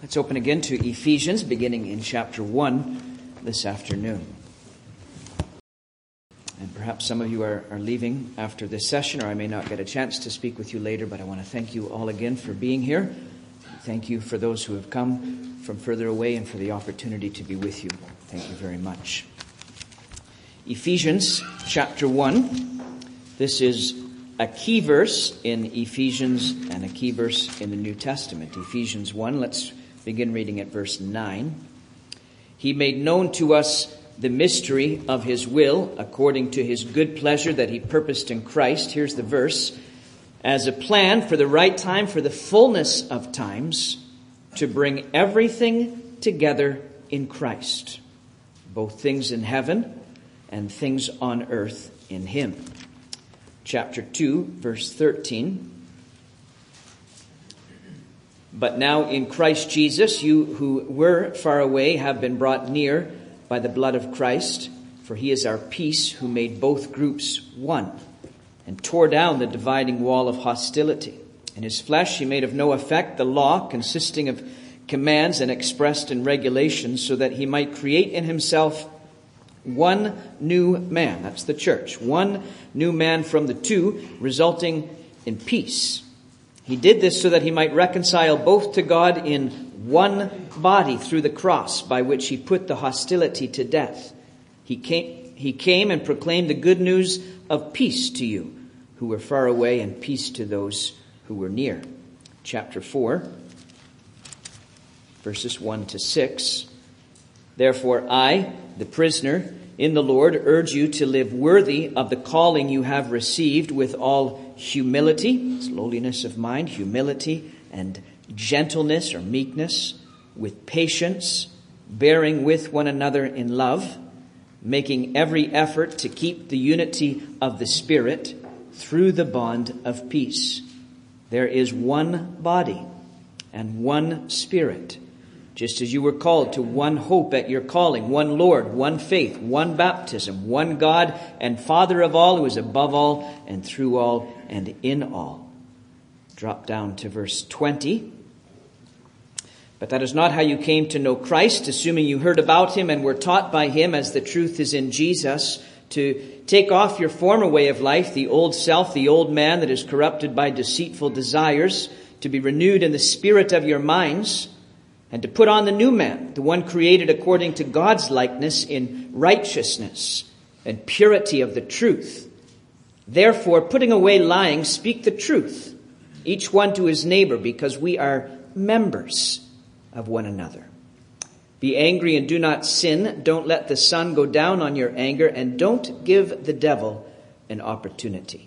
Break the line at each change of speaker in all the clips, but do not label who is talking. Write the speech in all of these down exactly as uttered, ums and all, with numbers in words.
Let's open again to Ephesians, beginning in chapter one this afternoon. And perhaps some of you are, are leaving after this session, or I may not get a chance to speak with you later, but I want to thank you all again for being here. Thank you for those who have come from further away and for the opportunity to be with you. Thank you very much. Ephesians chapter one. This is a key verse in Ephesians and a key verse in the New Testament. Ephesians one, let's begin reading at verse nine. He made known to us the mystery of his will, according to his good pleasure that he purposed in Christ. Here's the verse. As a plan for the right time, for the fullness of times, to bring everything together in Christ, both things in heaven and things on earth in him. Chapter two, verse thirteen. But now in Christ Jesus, you who were far away have been brought near by the blood of Christ, for he is our peace, who made both groups one, and tore down the dividing wall of hostility. In his flesh he made of no effect the law, consisting of commands and expressed in regulations, so that he might create in himself one new man. That's the church. One new man from the two, resulting in peace. He did this so that he might reconcile both to God in one body through the cross, by which he put the hostility to death. He came, he came and proclaimed the good news of peace to you who were far away, and peace to those who were near. Chapter four, verses one to six. Therefore I, the prisoner in the Lord, urge you to live worthy of the calling you have received, with all humility, lowliness of mind, humility and gentleness or meekness, with patience, bearing with one another in love, making every effort to keep the unity of the Spirit through the bond of peace. There is one body and one Spirit, just as you were called to one hope at your calling, one Lord, one faith, one baptism, one God and Father of all, who is above all and through all and in all. Drop down to verse twenty. But that is not how you came to know Christ, assuming you heard about him and were taught by him, as the truth is in Jesus, to take off your former way of life, the old self, the old man that is corrupted by deceitful desires, to be renewed in the spirit of your minds, and to put on the new man, the one created according to God's likeness in righteousness and purity of the truth. Therefore, putting away lying, speak the truth, each one to his neighbor, because we are members of one another. Be angry and do not sin. Don't let the sun go down on your anger, and don't give the devil an opportunity.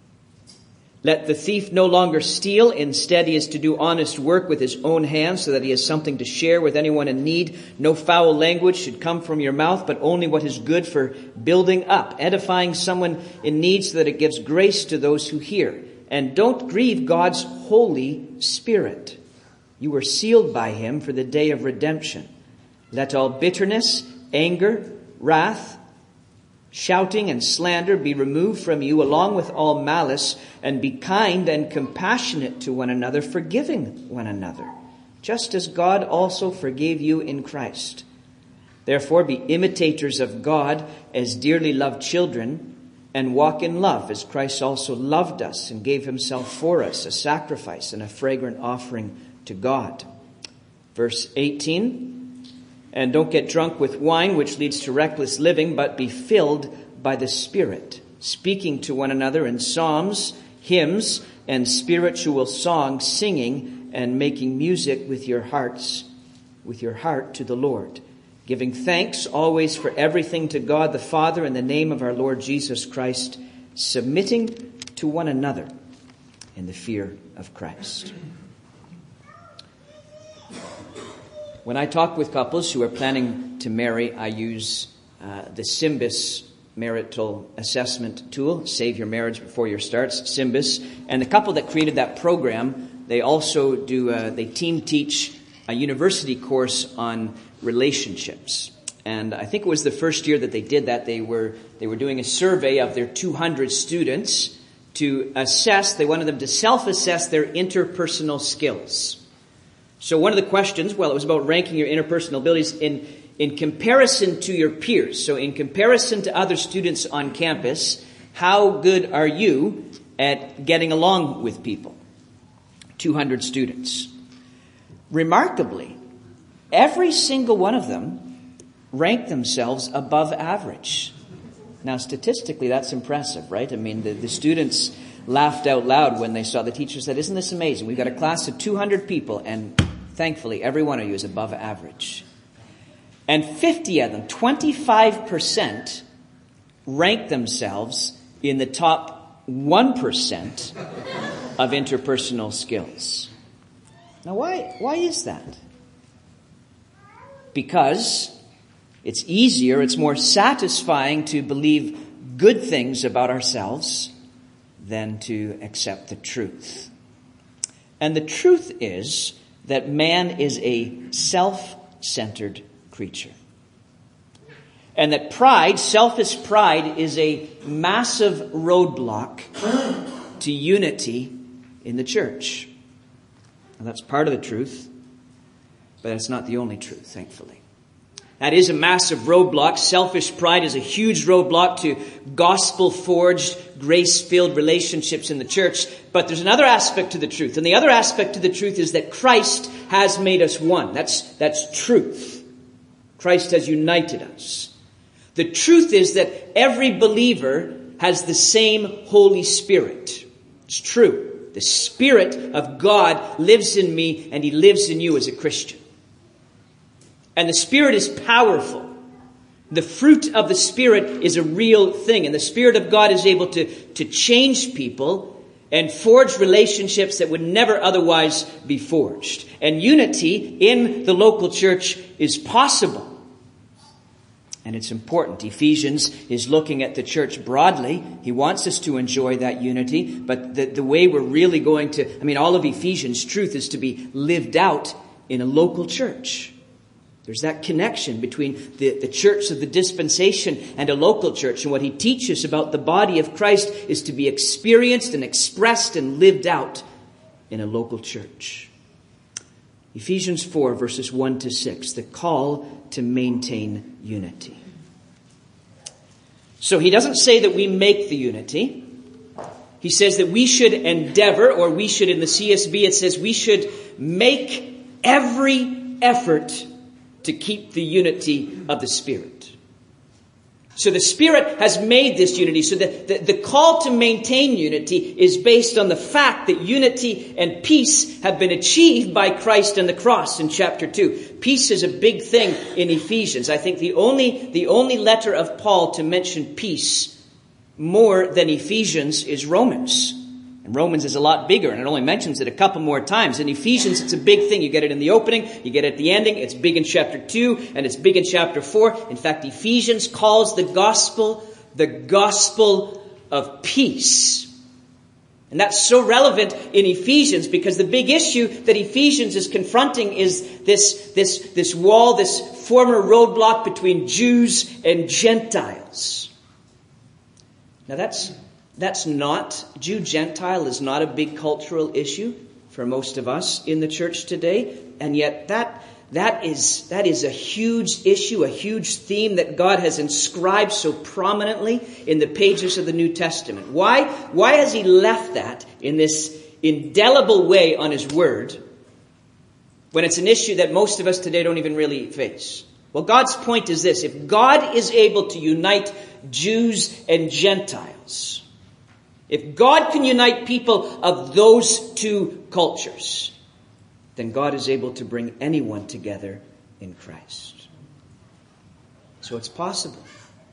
Let the thief no longer steal. Instead, he is to do honest work with his own hands, so that he has something to share with anyone in need. No foul language should come from your mouth, but only what is good for building up, edifying someone in need, so that it gives grace to those who hear. And don't grieve God's Holy Spirit. You were sealed by him for the day of redemption. Let all bitterness, anger, wrath, shouting and slander be removed from you, along with all malice, and be kind and compassionate to one another, forgiving one another, just as God also forgave you in Christ. Therefore be imitators of God as dearly loved children, and walk in love as Christ also loved us and gave himself for us, a sacrifice and a fragrant offering to God. Verse eighteen. And don't get drunk with wine, which leads to reckless living, but be filled by the Spirit, speaking to one another in psalms, hymns, and spiritual songs, singing and making music with your hearts, with your heart to the Lord, giving thanks always for everything to God the Father in the name of our Lord Jesus Christ, submitting to one another in the fear of Christ. When I talk with couples who are planning to marry, I use uh, the SYMBIS marital assessment tool, Save Your Marriage Before Your Starts, SYMBIS. And the couple that created that program, they also do, uh, they team teach a university course on relationships. And I think it was the first year that they did that. They were, they were doing a survey of their two hundred students to assess, they wanted them to self-assess their interpersonal skills. So one of the questions, well, it was about ranking your interpersonal abilities in, in comparison to your peers. So in comparison to other students on campus, how good are you at getting along with people? two hundred students. Remarkably, every single one of them ranked themselves above average. Now, statistically, that's impressive, right? I mean, the, the students laughed out loud when they saw the teacher said, isn't this amazing? We've got a class of two hundred people, and thankfully, every one of you is above average. And fifty of them, twenty-five percent, ranked themselves in the top one percent of interpersonal skills. Now, why, why is that? Because it's easier, it's more satisfying to believe good things about ourselves than to accept the truth. And the truth is that man is a self-centered creature. And that pride, selfish pride, is a massive roadblock to unity in the church. And that's part of the truth, but that's not the only truth, thankfully. That is a massive roadblock. Selfish pride is a huge roadblock to gospel-forged, grace-filled relationships in the church. But there's another aspect to the truth. And the other aspect to the truth is that Christ has made us one. That's, that's truth. Christ has united us. The truth is that every believer has the same Holy Spirit. It's true. The Spirit of God lives in me, and He lives in you as a Christian. And the Spirit is powerful. The fruit of the Spirit is a real thing. And the Spirit of God is able to, to change people and forge relationships that would never otherwise be forged. And unity in the local church is possible. And it's important. Ephesians is looking at the church broadly. He wants us to enjoy that unity. But the, the way we're really going to, I mean, all of Ephesians' truth is to be lived out in a local church. There's that connection between the, the church of the dispensation and a local church. And what he teaches about the body of Christ is to be experienced and expressed and lived out in a local church. Ephesians four, verses one to six, the call to maintain unity. So he doesn't say that we make the unity. He says that we should endeavor, or we should, in the C S B, it says we should make every effort to keep the unity of the Spirit. So the Spirit has made this unity. So the, the, the call to maintain unity is based on the fact that unity and peace have been achieved by Christ and the cross in chapter two. Peace is a big thing in Ephesians. I think the only, the only letter of Paul to mention peace more than Ephesians is Romans. And Romans is a lot bigger, and it only mentions it a couple more times. In Ephesians, it's a big thing. You get it in the opening, you get it at the ending. It's big in chapter two, and it's big in chapter four. In fact, Ephesians calls the gospel the gospel of peace. And that's so relevant in Ephesians, because the big issue that Ephesians is confronting is this, this, this wall, this former roadblock between Jews and Gentiles. Now that's... That's not, Jew-Gentile is not a big cultural issue for most of us in the church today. And yet that, that is, that is a huge issue, a huge theme that God has inscribed so prominently in the pages of the New Testament. Why, why has He left that in this indelible way on His Word when it's an issue that most of us today don't even really face? Well, God's point is this. If God is able to unite Jews and Gentiles, if God can unite people of those two cultures, then God is able to bring anyone together in Christ. So it's possible.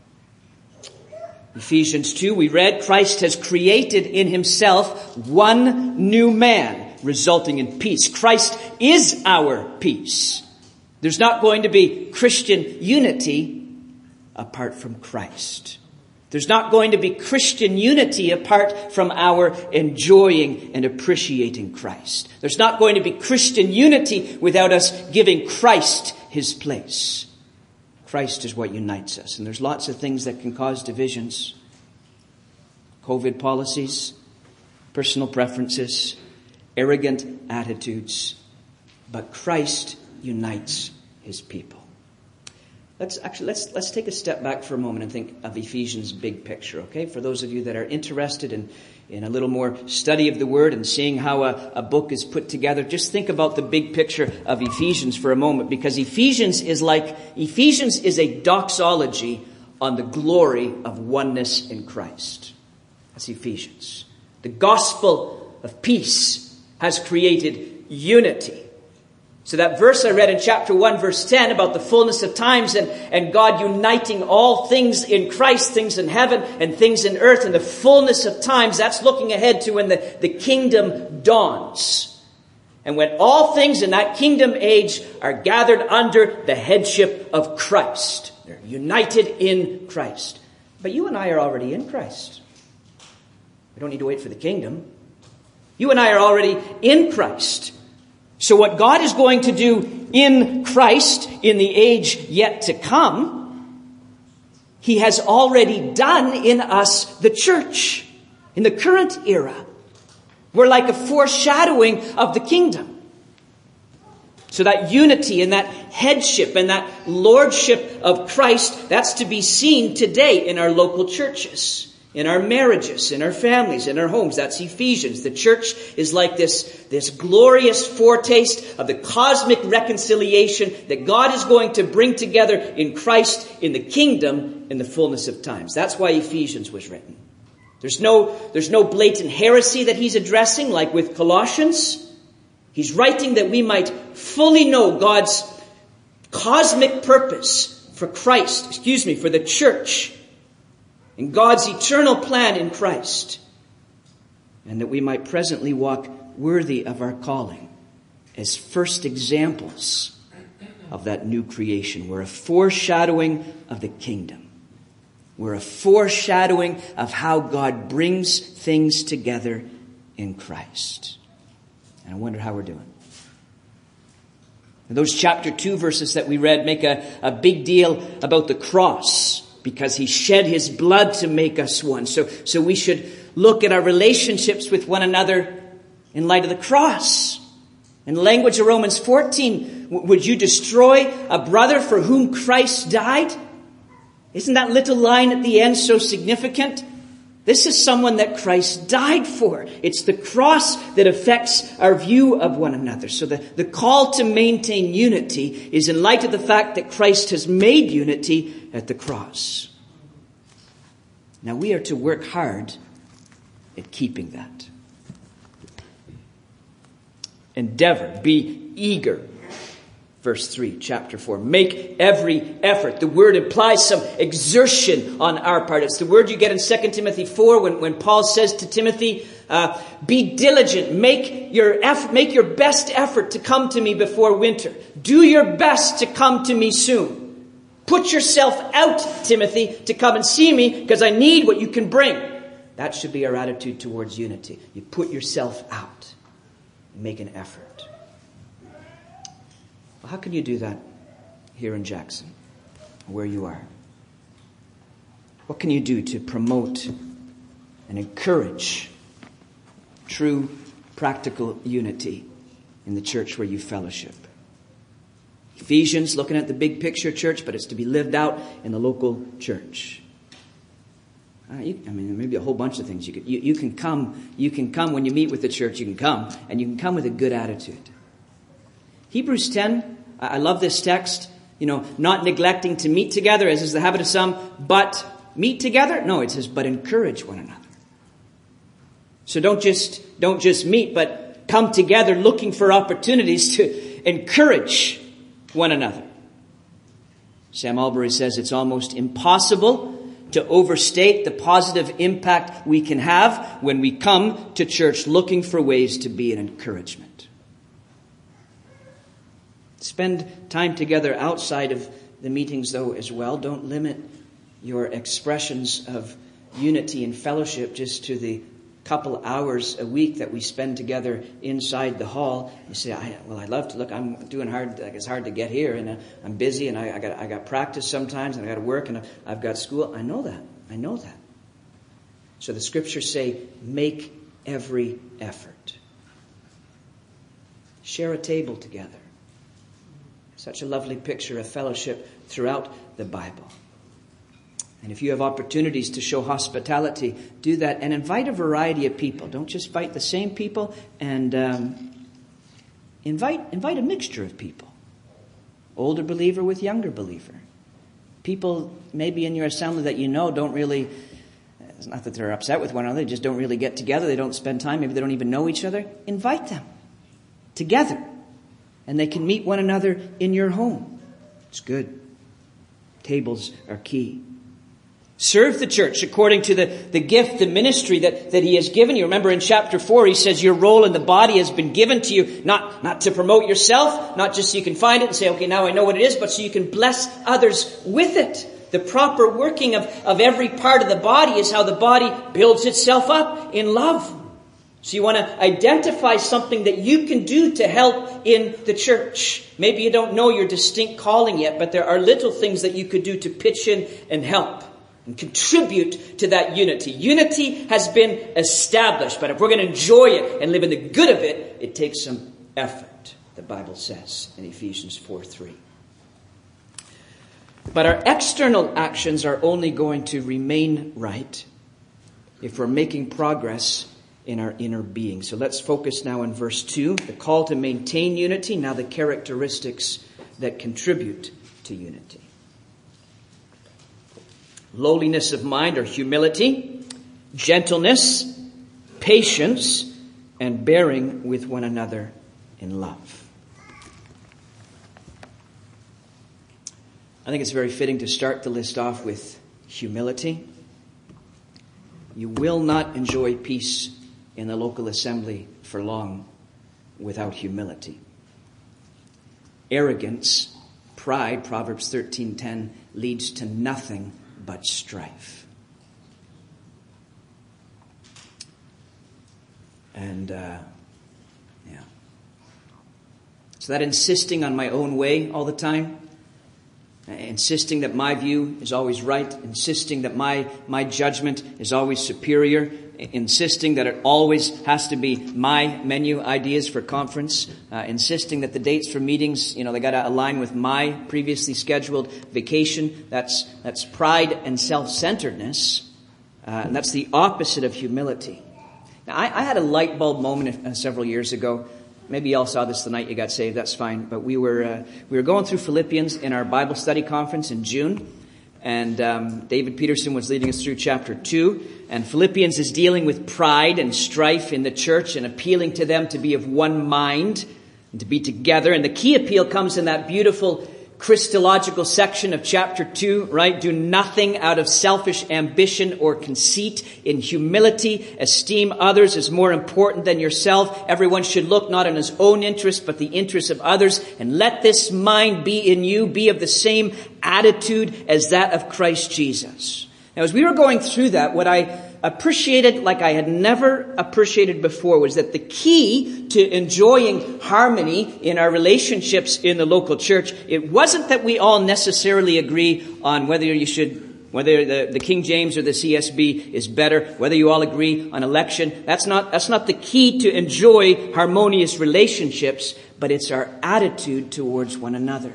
Ephesians two, we read, Christ has created in Himself one new man, resulting in peace. Christ is our peace. There's not going to be Christian unity apart from Christ. There's not going to be Christian unity apart from our enjoying and appreciating Christ. There's not going to be Christian unity without us giving Christ His place. Christ is what unites us. And there's lots of things that can cause divisions. COVID policies, personal preferences, arrogant attitudes. but Christ unites his people. Let's actually let's let's take a step back for a moment and think of Ephesians' big picture, okay? For those of you that are interested in, in a little more study of the Word and seeing how a, a book is put together, just think about the big picture of Ephesians for a moment, because Ephesians is like Ephesians is a doxology on the glory of oneness in Christ. That's Ephesians. The gospel of peace has created unity. So that verse I read in chapter one, verse ten, about the fullness of times and, and God uniting all things in Christ, things in heaven and things in earth, and the fullness of times, that's looking ahead to when the, the kingdom dawns. And when all things in that kingdom age are gathered under the headship of Christ. They're united in Christ. But you and I are already in Christ. We don't need to wait for the kingdom. You and I are already in Christ. So what God is going to do in Christ in the age yet to come, he has already done in us, the church, in the current era. We're like a foreshadowing of the kingdom. So that unity and that headship and that lordship of Christ, that's to be seen today in our local churches. In our marriages, in our families, in our homes. That's Ephesians. The church is like this, this glorious foretaste of the cosmic reconciliation that God is going to bring together in Christ in the kingdom in the fullness of times. That's why Ephesians was written. There's no, there's no blatant heresy that he's addressing like with Colossians. He's writing that we might fully know God's cosmic purpose for Christ, excuse me, for the church, and God's eternal plan in Christ, and that we might presently walk worthy of our calling as first examples of that new creation. We're a foreshadowing of the kingdom. We're a foreshadowing of how God brings things together in Christ. And I wonder how we're doing. And those chapter two verses that we read make a, a big deal about the cross, because he shed his blood to make us one. So, so we should look at our relationships with one another in light of the cross. In the language of Romans fourteen, would you destroy a brother for whom Christ died? Isn't that little line at the end so significant? This is someone that Christ died for. It's the cross that affects our view of one another. So the, the call to maintain unity is in light of the fact that Christ has made unity at the cross. Now we are to work hard at keeping that. Endeavor, be eager. Verse three, chapter four. Make every effort. The word implies some exertion on our part. It's the word you get in Second Timothy four when, when Paul says to Timothy, uh, be diligent. Make your effort, make your best effort to come to me before winter. Do your best to come to me soon. Put yourself out, Timothy, to come and see me because I need what you can bring. That should be our attitude towards unity. You put yourself out and make an effort. Well, how can you do that here in Jackson, where you are? What can you do to promote and encourage true, practical unity in the church where you fellowship? Ephesians, looking at the big picture church, but it's to be lived out in the local church. Uh, you, I mean, maybe a whole bunch of things. You, could, you, you can come. You can come when you meet with the church. You can come, and you can come with a good attitude. Hebrews ten, I love this text, you know, not neglecting to meet together, as is the habit of some, but meet together? No, it says, but encourage one another. So don't just, don't just meet, but come together looking for opportunities to encourage one another. Sam Albury says it's almost impossible to overstate the positive impact we can have when we come to church looking for ways to be an encouragement. Spend time together outside of the meetings, though, as well. Don't limit your expressions of unity and fellowship just to the couple hours a week that we spend together inside the hall. You say, I, well, I love to look. I'm doing hard. Like it's hard to get here, and uh, I'm busy, and I, I got I got practice sometimes, and I got to work, and uh, I've got school. I know that. I know that. So the scriptures say, make every effort. Share a table together. Such a lovely picture of fellowship throughout the Bible. And if you have opportunities to show hospitality, do that and invite a variety of people. Don't just invite the same people, and um, invite invite a mixture of people. Older believer with younger believer. People maybe in your assembly that you know don't really, it's not that they're upset with one another, they just don't really get together, they don't spend time, maybe they don't even know each other. Invite them together. And they can meet one another in your home. It's good. Tables are key. Serve the church according to the, the gift, the ministry that, that he has given you. Remember in chapter four, he says your role in the body has been given to you, not, not to promote yourself, not just so you can find it and say, okay, now I know what it is, but so you can bless others with it. The proper working of, of every part of the body is how the body builds itself up in love. So you want to identify something that you can do to help in the church. Maybe you don't know your distinct calling yet, but there are little things that you could do to pitch in and help and contribute to that unity. Unity has been established, but if we're going to enjoy it and live in the good of it, it takes some effort, the Bible says in Ephesians four three. But our external actions are only going to remain right if we're making progress in our inner being. So let's focus now on verse two, the call to maintain unity, now the characteristics that contribute to unity. Lowliness of mind or humility, gentleness, patience, and bearing with one another in love. I think it's very fitting to start the list off with humility. You will not enjoy peace in the local assembly for long without humility. Arrogance, pride, Proverbs thirteen ten, leads to nothing but strife. And, uh, yeah. So that insisting on my own way all the time, insisting that my view is always right, insisting that my, my judgment is always superior, insisting that it always has to be my menu ideas for conference, uh, insisting that the dates for meetings, you know, they got to align with my previously scheduled vacation. That's that's pride and self-centeredness, uh, and that's the opposite of humility. Now, I, I had a light bulb moment uh, several years ago. Maybe y'all saw this the night you got saved. That's fine. But we were uh, we were going through Philippians in our Bible study conference in June. And um, David Peterson was leading us through chapter two. And Philippians is dealing with pride and strife in the church and appealing to them to be of one mind and to be together. And the key appeal comes in that beautiful Christological section of chapter two, right? Do nothing out of selfish ambition or conceit. In humility, esteem others as more important than yourself. Everyone should look not on his own interest, but the interest of others. And let this mind be in you, be of the same attitude as that of Christ Jesus. Now, as we were going through that, what I appreciated like I had never appreciated before was that the key to enjoying harmony in our relationships in the local church, it wasn't that we all necessarily agree on whether you should, whether the, the King James or the C S B is better, whether you all agree on election. That's not, that's not the key to enjoy harmonious relationships, but it's our attitude towards one another.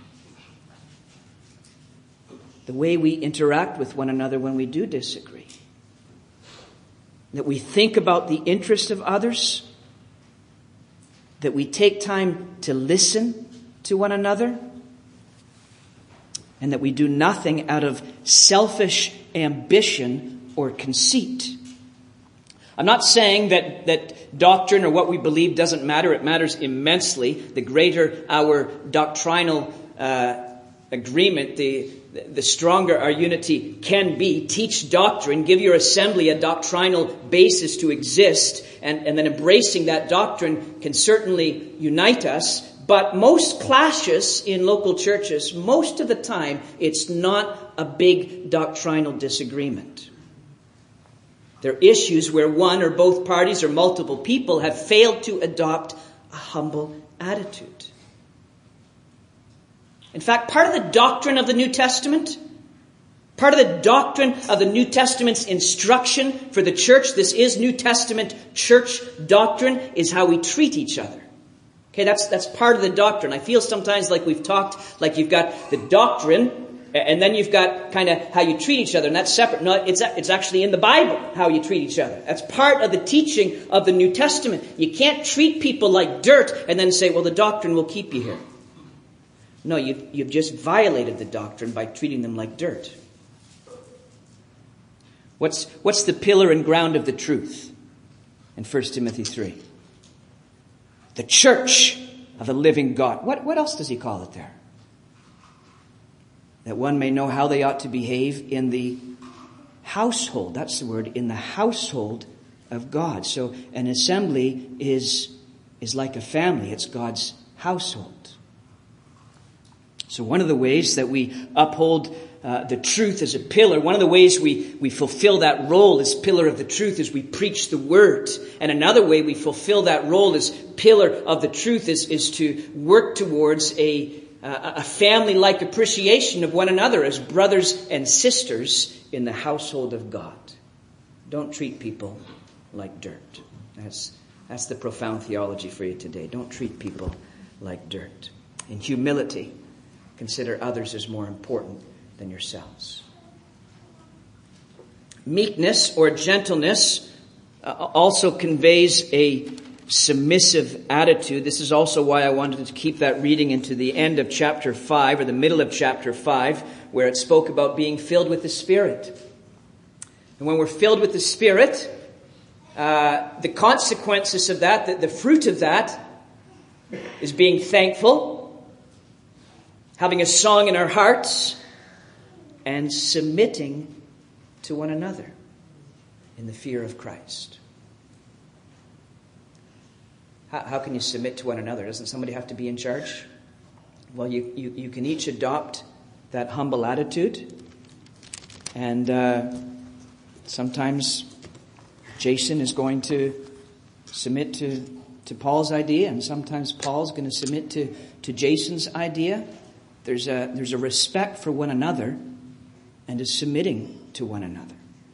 The way we interact with one another when we do disagree. That we think about the interest of others. That we take time to listen to one another. And that we do nothing out of selfish ambition or conceit. I'm not saying that, that doctrine or what we believe doesn't matter. It matters immensely. The greater our doctrinal uh, agreement, the The stronger our unity can be. Teach doctrine. Give your assembly a doctrinal basis to exist. And, and then embracing that doctrine can certainly unite us. But most clashes in local churches, most of the time, it's not a big doctrinal disagreement. There are issues where one or both parties or multiple people have failed to adopt a humble attitude. In fact, part of the doctrine of the New Testament, part of the doctrine of the New Testament's instruction for the church, this is New Testament church doctrine, is how we treat each other. Okay, that's that's part of the doctrine. I feel sometimes like we've talked, like you've got the doctrine, and then you've got kind of how you treat each other, and that's separate. No, it's it's actually in the Bible, how you treat each other. That's part of the teaching of the New Testament. You can't treat people like dirt and then say, well, the doctrine will keep you here. No, you, you've just violated the doctrine by treating them like dirt. What's, what's the pillar and ground of the truth in First Timothy three? The church of the living God. What, what else does he call it there? That one may know how they ought to behave in the household. That's the word, in the household of God. So an assembly is, is like a family. It's God's household. So one of the ways that we uphold uh, the truth as a pillar, one of the ways we, we fulfill that role as pillar of the truth is we preach the word. And another way we fulfill that role as pillar of the truth is, is to work towards a, uh, a family-like appreciation of one another as brothers and sisters in the household of God. Don't treat people like dirt. That's, that's the profound theology for you today. Don't treat people like dirt. In humility, consider others as more important than yourselves. Meekness or gentleness uh, also conveys a submissive attitude. This is also why I wanted to keep that reading into the end of chapter five, or the middle of chapter five, where it spoke about being filled with the Spirit. And when we're filled with the Spirit, uh, the consequences of that, the, the fruit of that, is being thankful, having a song in our hearts, and submitting to one another in the fear of Christ. How, how can you submit to one another? Doesn't somebody have to be in charge? Well, you, you, you can each adopt that humble attitude. And uh, sometimes Jason is going to submit to, to Paul's idea, and sometimes Paul's going to submit to, to Jason's idea. There's a, there's a respect for one another and a submitting to one another.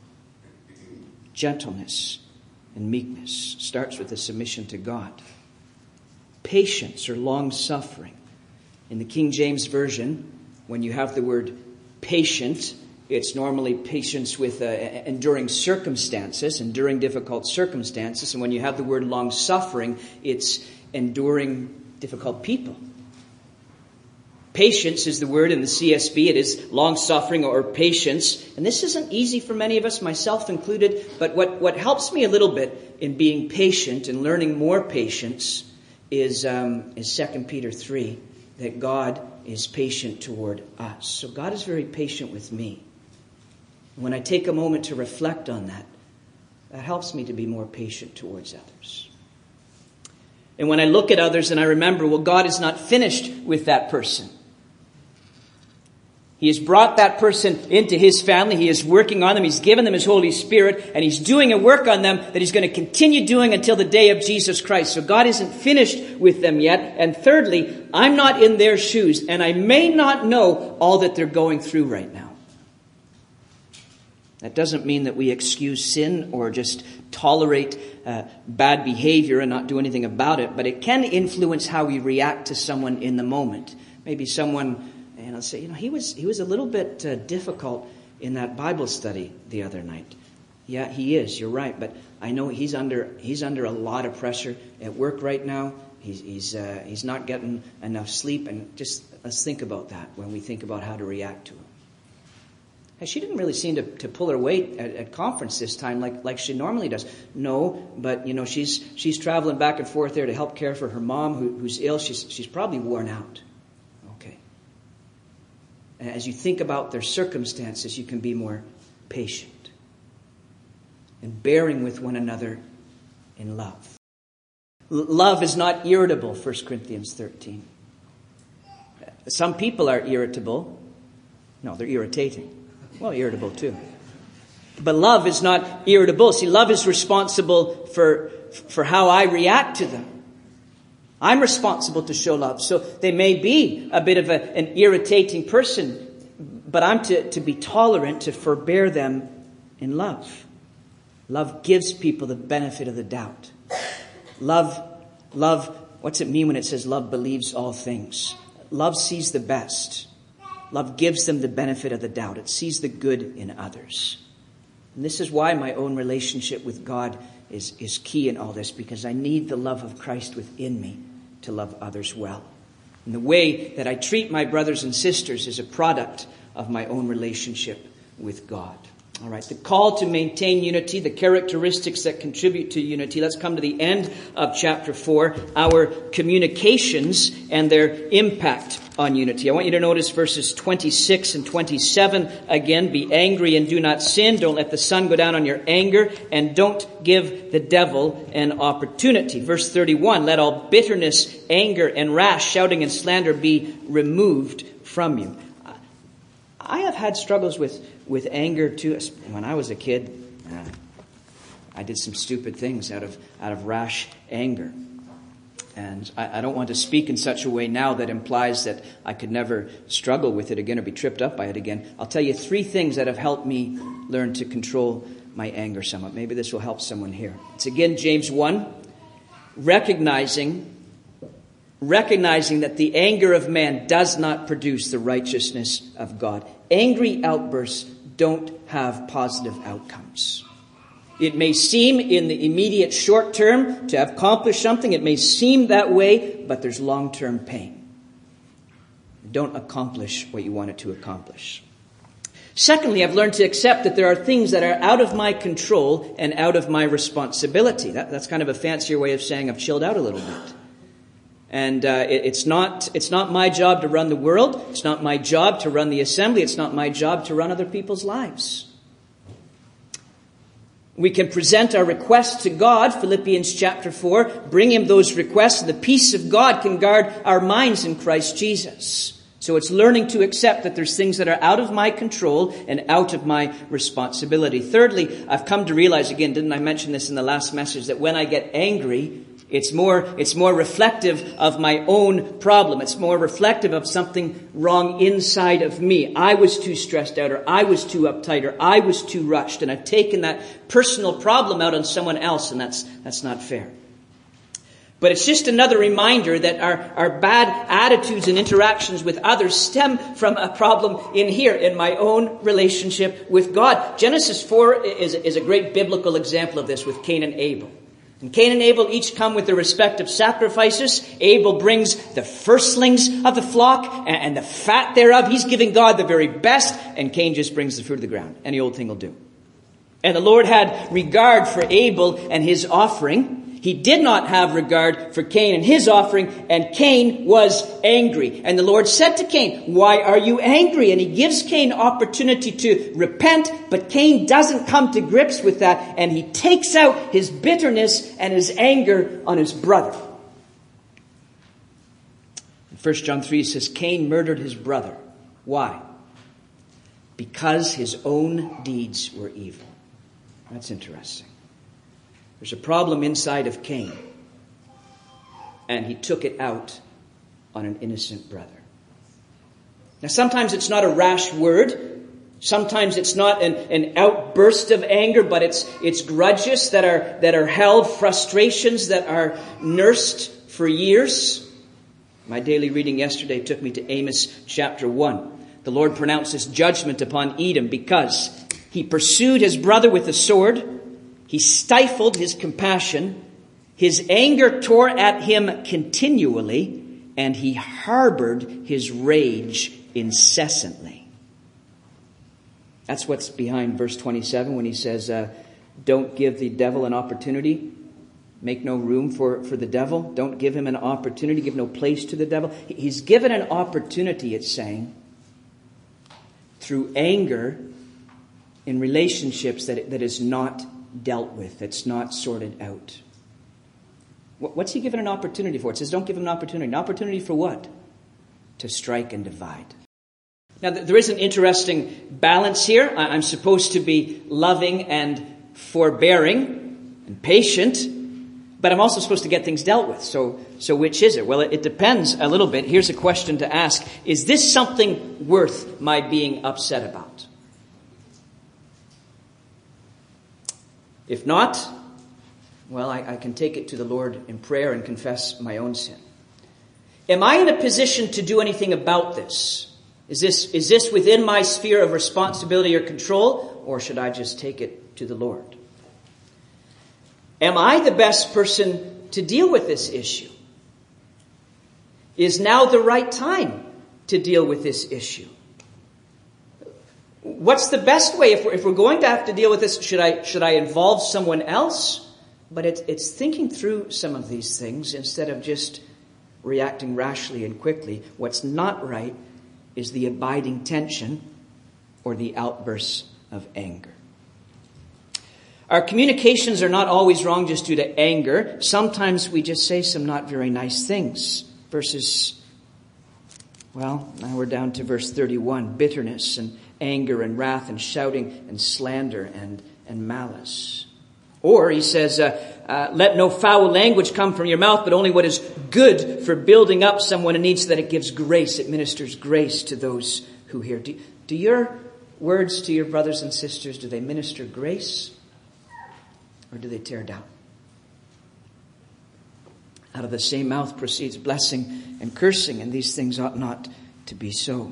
Gentleness and meekness starts with a submission to God. Patience or long-suffering. In the King James Version, when you have the word patient, it's normally patience with uh, enduring circumstances, enduring difficult circumstances. And when you have the word long-suffering, it's enduring difficult people. Patience is the word in the C S B. It is long-suffering or patience. And this isn't easy for many of us, myself included. But what, what helps me a little bit in being patient and learning more patience is, um, is Second Peter three, that God is patient toward us. So God is very patient with me. When I take a moment to reflect on that, that helps me to be more patient towards others. And when I look at others and I remember, well, God is not finished with that person. He has brought that person into His family. He is working on them. He's given them His Holy Spirit. And He's doing a work on them that He's going to continue doing until the day of Jesus Christ. So God isn't finished with them yet. And thirdly, I'm not in their shoes. And I may not know all that they're going through right now. That doesn't mean that we excuse sin or just tolerate uh, bad behavior and not do anything about it. But it can influence how we react to someone in the moment. Maybe someone... And I'll say, you know, he was he was a little bit uh, difficult in that Bible study the other night. Yeah, he is. You're right. But I know he's under he's under a lot of pressure at work right now. He's he's uh, he's not getting enough sleep. And just let's think about that when we think about how to react to him. Hey, she didn't really seem to, to pull her weight at, at conference this time like like she normally does. No, but you know she's she's traveling back and forth there to help care for her mom who, who's ill. She's she's probably worn out. As you think about their circumstances, you can be more patient and bearing with one another in love. L- love is not irritable, First Corinthians thirteen. Some people are irritable. No, they're irritating. Well, irritable too. But love is not irritable. See, love is responsible for, for how I react to them. I'm responsible to show love. So they may be a bit of a, an irritating person, but I'm to, to be tolerant, to forbear them in love. Love gives people the benefit of the doubt. Love, love, What's it mean when it says love believes all things? Love sees the best. Love gives them the benefit of the doubt. It sees the good in others. And this is why my own relationship with God is, is key in all this, because I need the love of Christ within me to love others well. And the way that I treat my brothers and sisters is a product of my own relationship with God. All right, the call to maintain unity, the characteristics that contribute to unity. Let's come to the end of chapter four, our communications and their impact on unity. I want you to notice verses twenty-six and twenty-seven again. Be angry and do not sin. Don't let the sun go down on your anger, and don't give the devil an opportunity. Verse thirty-one, let all bitterness, anger, and rash, shouting and slander be removed from you. I have had struggles with, with anger too. When I was a kid, uh, I did some stupid things out of out of rash anger. And I, I don't want to speak in such a way now that implies that I could never struggle with it again or be tripped up by it again. I'll tell you three things that have helped me learn to control my anger somewhat. Maybe this will help someone here. It's again James one, recognizing recognizing that the anger of man does not produce the righteousness of God. Angry outbursts don't have positive outcomes. It may seem in the immediate short term to have accomplished something. It may seem that way, but there's long-term pain. Don't accomplish what you wanted to accomplish. Secondly, I've learned to accept that there are things that are out of my control and out of my responsibility. That, that's kind of a fancier way of saying I've chilled out a little bit. And uh, it, it's not it's not my job to run the world. It's not my job to run the assembly. It's not my job to run other people's lives. We can present our requests to God, Philippians chapter four, bring him those requests, and the peace of God can guard our minds in Christ Jesus. So it's learning to accept that there's things that are out of my control and out of my responsibility. Thirdly, I've come to realize, again, didn't I mention this in the last message, that when I get angry, It's more, it's more reflective of my own problem. It's more reflective of something wrong inside of me. I was too stressed out, or I was too uptight, or I was too rushed. And I've taken that personal problem out on someone else, and that's, that's not fair. But it's just another reminder that our, our bad attitudes and interactions with others stem from a problem in here, in my own relationship with God. Genesis four is, is a great biblical example of this with Cain and Abel. And Cain and Abel each come with their respective sacrifices. Abel brings the firstlings of the flock and, and the fat thereof. He's giving God the very best. And Cain just brings the fruit of the ground. Any old thing will do. And the Lord had regard for Abel and his offering. He did not have regard for Cain and his offering, and Cain was angry. And the Lord said to Cain, why are you angry? And he gives Cain opportunity to repent, but Cain doesn't come to grips with that, and he takes out his bitterness and his anger on his brother. In First John three it says, Cain murdered his brother. Why? Because his own deeds were evil. That's interesting. There's a problem inside of Cain, and he took it out on an innocent brother. Now, sometimes it's not a rash word. Sometimes it's not an, an outburst of anger, but it's it's grudges that are that are held, frustrations that are nursed for years. My daily reading yesterday took me to Amos chapter one. The Lord pronounces judgment upon Edom because he pursued his brother with a sword. He stifled his compassion. His anger tore at him continually, and he harbored his rage incessantly. That's what's behind verse twenty-seven when he says, uh, don't give the devil an opportunity. Make no room for, for the devil. Don't give him an opportunity. Give no place to the devil. He's given an opportunity, it's saying, through anger in relationships that, that is not dealt with, that's not sorted out. What's he given an opportunity for? It says don't give him an opportunity. An opportunity for what? To strike and divide. Now there is an interesting balance here. I'm supposed to be loving and forbearing and patient, but I'm also supposed to get things dealt with. So, so which is it? Well, it, it depends a little bit. Here's a question to ask. Is this something worth my being upset about? If not, Well, I, I can take it to the Lord in prayer and confess my own sin. Am I in a position to do anything about this? Is this, is this within my sphere of responsibility or control, or should I just take it to the Lord? Am I the best person to deal with this issue? Is now the right time to deal with this issue? What's the best way? If we're, if we're going to have to deal with this, should I, should I involve someone else? But it's, it's thinking through some of these things instead of just reacting rashly and quickly. What's not right is the abiding tension or the outbursts of anger. Our communications are not always wrong just due to anger. Sometimes we just say some not very nice things. Verses, well, now we're down to verse thirty-one. Bitterness and anger and wrath and shouting and slander and, and malice. Or he says, uh, uh, let no foul language come from your mouth, but only what is good for building up someone in need, so that it gives grace, it ministers grace to those who hear. Do, do your words to your brothers and sisters, do they minister grace or do they tear down? Out of the same mouth proceeds blessing and cursing, and these things ought not to be so.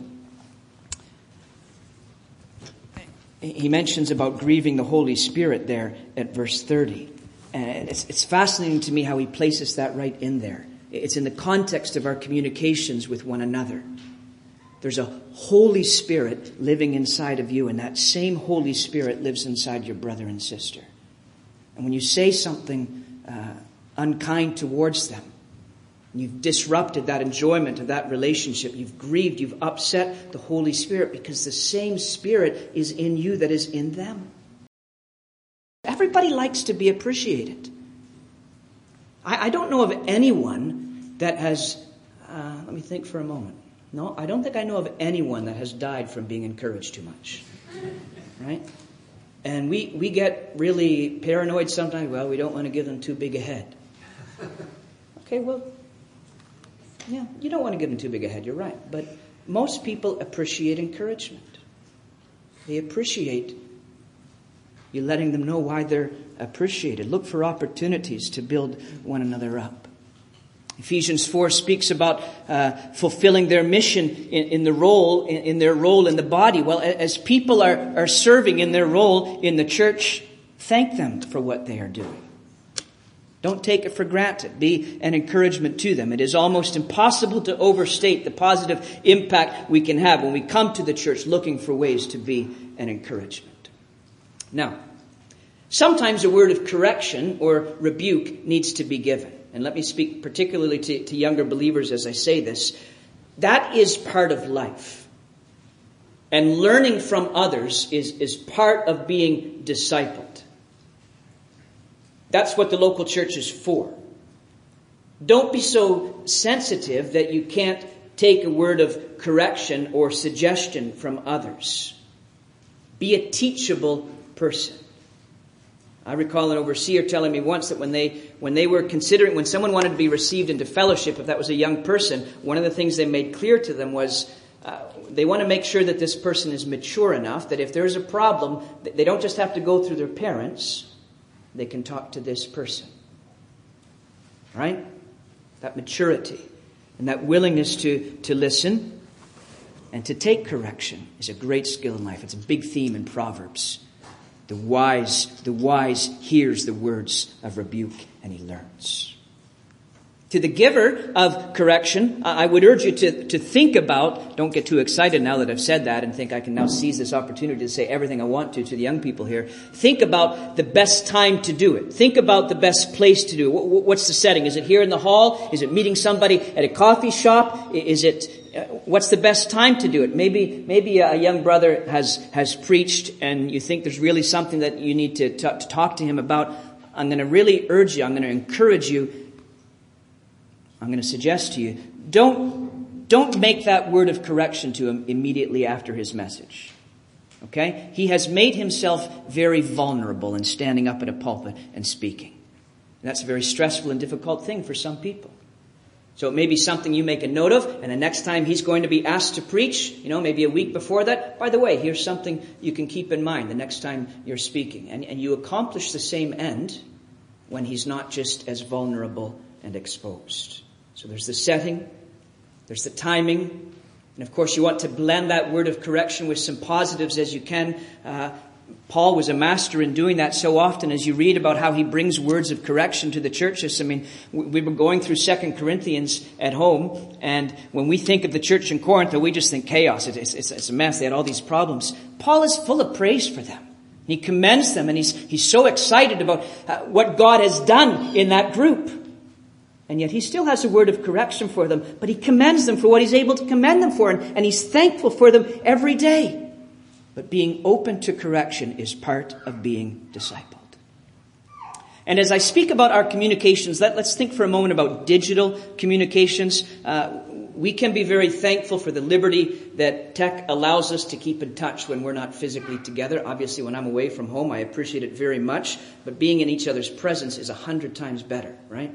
He mentions about grieving the Holy Spirit there at verse thirty. And it's, it's fascinating to me how he places that right in there. It's in the context of our communications with one another. There's a Holy Spirit living inside of you, and that same Holy Spirit lives inside your brother and sister. And when you say something uh, unkind towards them, you've disrupted that enjoyment of that relationship. You've grieved, you've upset the Holy Spirit, because the same Spirit is in you that is in them. Everybody likes to be appreciated. I, I don't know of anyone that has, uh, let me think for a moment. No, I don't think I know of anyone that has died from being encouraged too much. Right? And we, we get really paranoid sometimes. Well, we don't want to give them too big a head. Okay, well, yeah, you don't want to give them too big a head, you're right. But most people appreciate encouragement. They appreciate you letting them know why they're appreciated. Look for opportunities to build one another up. Ephesians four speaks about uh, fulfilling their mission in, in the role, in, in their role in the body. Well, as people are, are serving in their role in the church, thank them for what they are doing. Don't take it for granted. Be an encouragement to them. It is almost impossible to overstate the positive impact we can have when we come to the church looking for ways to be an encouragement. Now, sometimes a word of correction or rebuke needs to be given. And let me speak particularly to, to younger believers as I say this. That is part of life. And learning from others is, is part of being discipled. That's what the local church is for. Don't be so sensitive that you can't take a word of correction or suggestion from others. Be a teachable person. I recall an overseer telling me once that when they when they were considering, when someone wanted to be received into fellowship, if that was a young person, one of the things they made clear to them was uh, they want to make sure that this person is mature enough that if there's a problem, they don't just have to go through their parents. They can talk to this person. Right? That maturity and that willingness to, to listen and to take correction is a great skill in life. It's a big theme in Proverbs. The wise, the wise hears the words of rebuke and he learns. To the giver of correction, I would urge you to, to think about, don't get too excited now that I've said that and think I can now seize this opportunity to say everything I want to to the young people here. Think about the best time to do it. Think about the best place to do it. What's the setting? Is it here in the hall? Is it meeting somebody at a coffee shop? Is it, uh, what's the best time to do it? Maybe, maybe a young brother has, has preached and you think there's really something that you need to, t- to talk to him about. I'm going to really urge you, I'm going to encourage you, I'm going to suggest to you, don't, don't make that word of correction to him immediately after his message. Okay? He has made himself very vulnerable in standing up at a pulpit and speaking. And that's a very stressful and difficult thing for some people. So it may be something you make a note of, and the next time he's going to be asked to preach, you know, maybe a week before that, by the way, here's something you can keep in mind the next time you're speaking. And, and you accomplish the same end when he's not just as vulnerable and exposed. So there's the setting, there's the timing, and of course you want to blend that word of correction with some positives as you can. Uh, Paul was a master in doing that so often as you read about how he brings words of correction to the churches. I mean, we were going through Second Corinthians at home, and when we think of the church in Corinth, we just think chaos. It's, it's, it's a mess. They had all these problems. Paul is full of praise for them. He commends them, and he's, he's so excited about uh, what God has done in that group. And yet he still has a word of correction for them, but he commends them for what he's able to commend them for, and, and he's thankful for them every day. But being open to correction is part of being discipled. And as I speak about our communications, let, let's think for a moment about digital communications. Uh, we can be very thankful for the liberty that tech allows us to keep in touch when we're not physically together. Obviously, when I'm away from home, I appreciate it very much. But being in each other's presence is a hundred times better, right?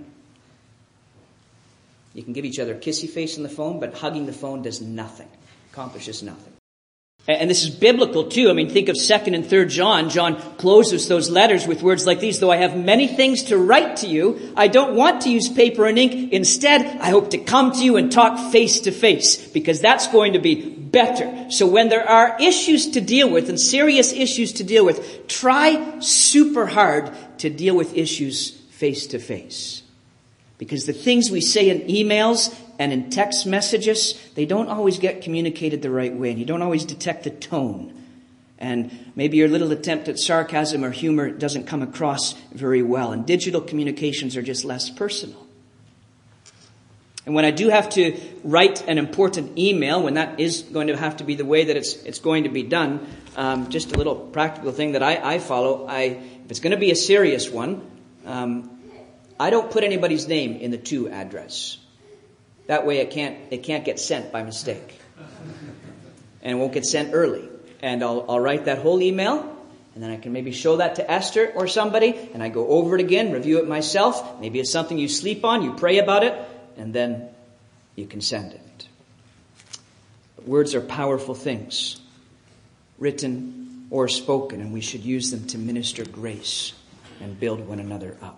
You can give each other a kissy face on the phone, but hugging the phone does nothing, accomplishes nothing. And this is biblical too. I mean, think of Second and Third John. John closes those letters with words like these: though I have many things to write to you, I don't want to use paper and ink. Instead, I hope to come to you and talk face to face, because that's going to be better. So when there are issues to deal with and serious issues to deal with, try super hard to deal with issues face to face. Because the things we say in emails and in text messages, they don't always get communicated the right way, and you don't always detect the tone. And maybe your little attempt at sarcasm or humor doesn't come across very well. And digital communications are just less personal. And when I do have to write an important email, when that is going to have to be the way that it's it's going to be done, um, just a little practical thing that I, I follow. I if it's going to be a serious one, um, I don't put anybody's name in the to address. That way it can't it can't get sent by mistake. And it won't get sent early. And I'll I'll write that whole email, and then I can maybe show that to Esther or somebody, and I go over it again, review it myself. Maybe it's something you sleep on, you pray about it, and then you can send it. But words are powerful things, written or spoken, and we should use them to minister grace and build one another up.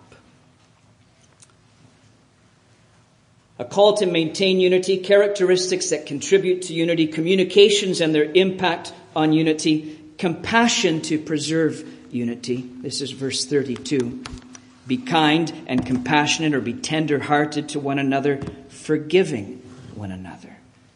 A call to maintain unity, characteristics that contribute to unity, communications and their impact on unity, compassion to preserve unity. This is verse thirty-two. Be kind and compassionate, or be tender-hearted to one another, forgiving one another.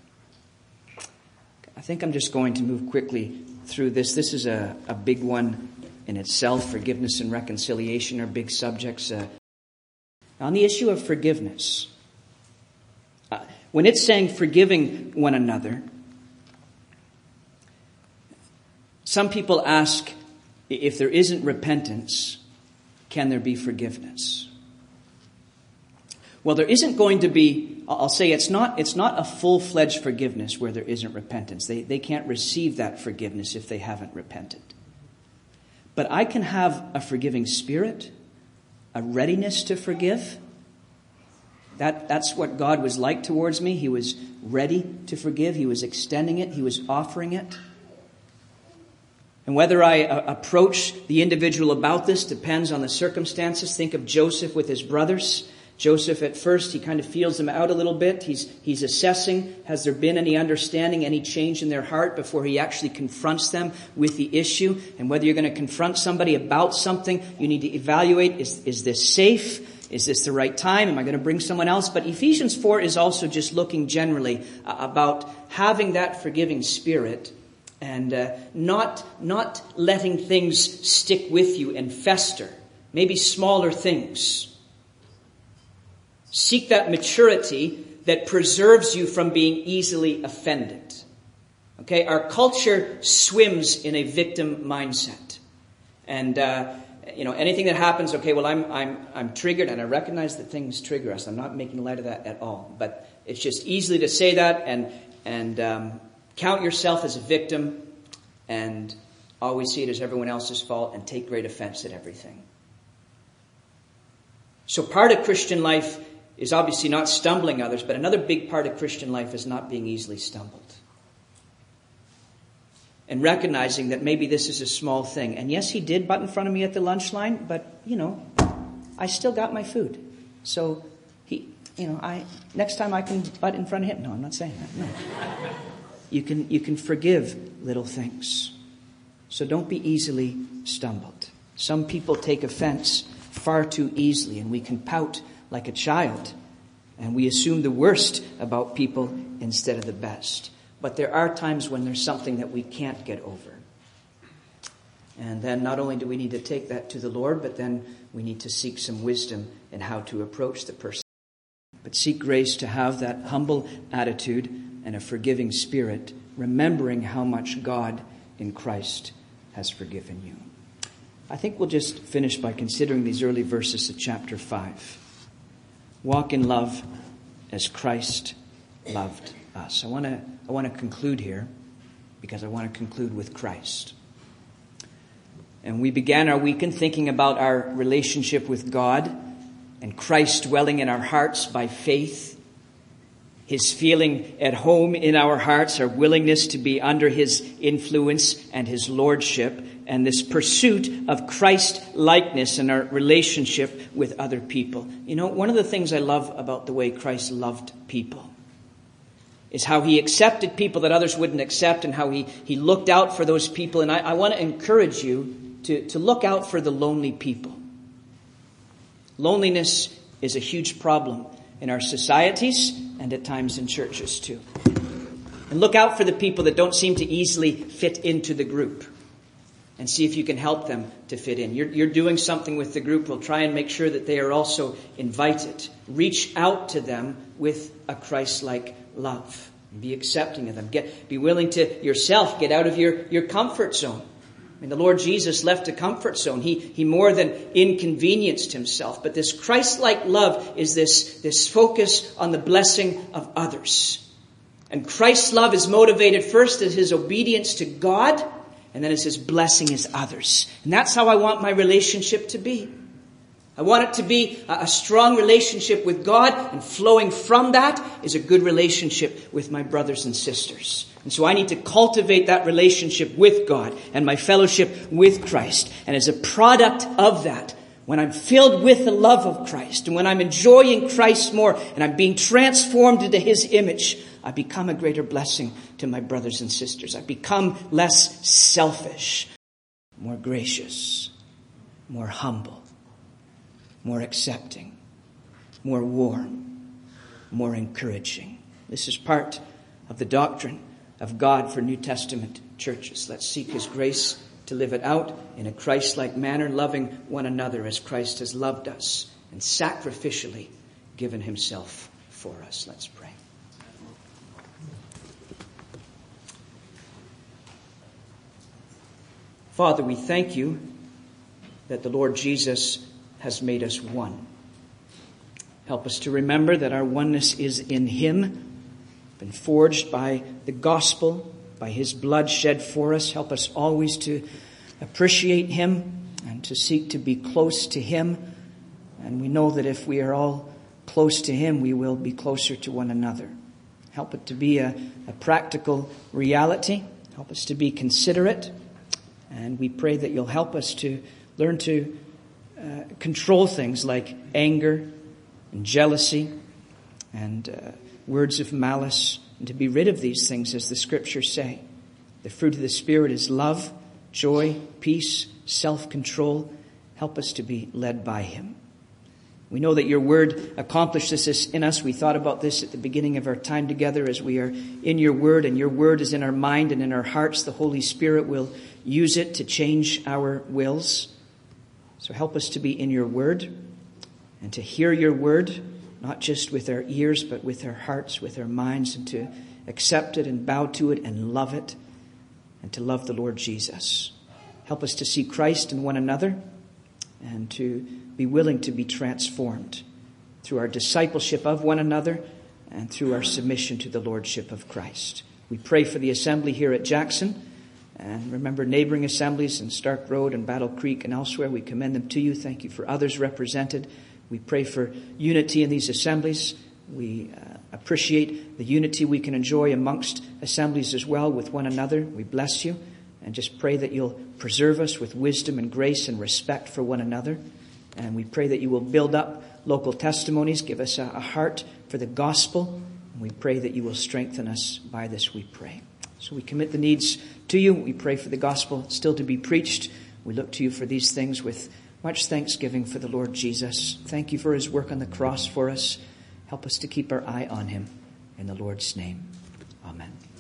I think I'm just going to move quickly through this. This is a, a big one in itself. Forgiveness and reconciliation are big subjects. Uh, on the issue of forgiveness, Uh, when it's saying forgiving one another, some people ask, if there isn't repentance, can there be forgiveness? Well, there isn't going to be, I'll say it's not, it's not a full-fledged forgiveness where there isn't repentance. They, they can't receive that forgiveness if they haven't repented. But I can have a forgiving spirit, a readiness to forgive. That, that's what God was like towards me. He was ready to forgive. He was extending it. He was offering it. And whether I uh, approach the individual about this depends on the circumstances. Think of Joseph with his brothers. Joseph, at first, he kind of feels them out a little bit. He's, he's assessing, has there been any understanding, any change in their heart before he actually confronts them with the issue. And whether you're going to confront somebody about something, you need to evaluate, is, is this safe? Is this the right time? Am I going to bring someone else? But Ephesians four is also just looking generally uh, about having that forgiving spirit and uh, not not letting things stick with you and fester. Maybe smaller things. Seek that maturity that preserves you from being easily offended. Okay, our culture swims in a victim mindset. And uh You know, anything that happens, okay, well, I'm I'm I'm triggered, and I recognize that things trigger us. I'm not making light of that at all. But it's just easily to say that and and um, count yourself as a victim and always see it as everyone else's fault and take great offense at everything. So part of Christian life is obviously not stumbling others, but another big part of Christian life is not being easily stumbled. And recognizing that maybe this is a small thing. And yes, he did butt in front of me at the lunch line, but, you know, I still got my food. So he, you know, I next time I can butt in front of him. No, I'm not saying that. No. You can you can forgive little things. So don't be easily stumbled. Some people take offense far too easily, and we can pout like a child, and we assume the worst about people instead of the best. But there are times when there's something that we can't get over. And then not only do we need to take that to the Lord, but then we need to seek some wisdom in how to approach the person. But seek grace to have that humble attitude and a forgiving spirit, remembering how much God in Christ has forgiven you. I think we'll just finish by considering these early verses of chapter five. Walk in love as Christ loved us. I want to I want to conclude here because I want to conclude with Christ. And we began our weekend thinking about our relationship with God and Christ dwelling in our hearts by faith, His feeling at home in our hearts, our willingness to be under His influence and His lordship, and this pursuit of Christ-likeness in our relationship with other people. You know, one of the things I love about the way Christ loved people is how He accepted people that others wouldn't accept, and how He, he looked out for those people. And I, I want to encourage you to, to look out for the lonely people. Loneliness is a huge problem in our societies and at times in churches too. And look out for the people that don't seem to easily fit into the group, and see if you can help them to fit in. You're, you're doing something with the group. We'll try and make sure that they are also invited. Reach out to them with a Christ-like love. Be accepting of them. Get, be willing to yourself get out of your, your comfort zone. I mean, the Lord Jesus left a comfort zone. He, he more than inconvenienced Himself. But this Christ-like love is this, this focus on the blessing of others. And Christ's love is motivated first as His obedience to God, and then as His blessing as others. And that's how I want my relationship to be. I want it to be a strong relationship with God, and flowing from that is a good relationship with my brothers and sisters. And so I need to cultivate that relationship with God and my fellowship with Christ. And as a product of that, when I'm filled with the love of Christ, and when I'm enjoying Christ more, and I'm being transformed into His image, I become a greater blessing to my brothers and sisters. I become less selfish, more gracious, more humble, more accepting, more warm, more encouraging. This is part of the doctrine of God for New Testament churches. Let's seek His grace to live it out in a Christ-like manner, loving one another as Christ has loved us and sacrificially given Himself for us. Let's pray. Father, we thank You that the Lord Jesus has made us one. Help us to remember that our oneness is in Him, been forged by the gospel, by His blood shed for us. Help us always to appreciate Him and to seek to be close to Him. And we know that if we are all close to Him, we will be closer to one another. Help it to be a, a practical reality. Help us to be considerate. And we pray that You'll help us to learn to uh, control things like anger and jealousy and uh, words of malice, and to be rid of these things, as the Scriptures say. The fruit of the Spirit is love, joy, peace, self-control. Help us to be led by Him. We know that Your Word accomplishes this in us. We thought about this at the beginning of our time together. As we are in Your Word, and Your Word is in our mind and in our hearts, the Holy Spirit will use it to change our wills. So help us to be in Your Word and to hear Your Word, not just with our ears, but with our hearts, with our minds, and to accept it and bow to it and love it, and to love the Lord Jesus. Help us to see Christ in one another and to be willing to be transformed through our discipleship of one another and through our submission to the Lordship of Christ. We pray for the assembly here at Jackson, and remember neighboring assemblies in Stark Road and Battle Creek and elsewhere. We commend them to You. Thank You for others represented. We pray for unity in these assemblies. We uh, appreciate the unity we can enjoy amongst assemblies as well with one another. We bless You and just pray that You'll preserve us with wisdom and grace and respect for one another. And we pray that you will build up local testimonies, give us a, a heart for the gospel. And we pray that you will strengthen us by this, we pray. So we commit the needs to you. We pray for the gospel still to be preached. We look to you for these things with much thanksgiving for the Lord Jesus. Thank you for his work on the cross for us. Help us to keep our eye on him. In the Lord's name, amen.